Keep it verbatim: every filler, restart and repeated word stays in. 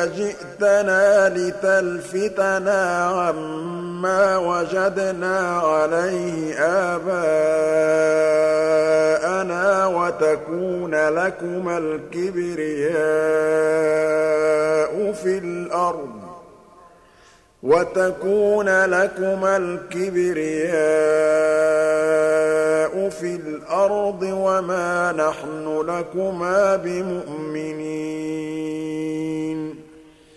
أجئتنا لتلفتنا عما وجدنا عليه آباءنا وتكون لكما الكبرياء في الأرض وتكون لكما الكبرياء في الأرض وما نحن لكما بمؤمنين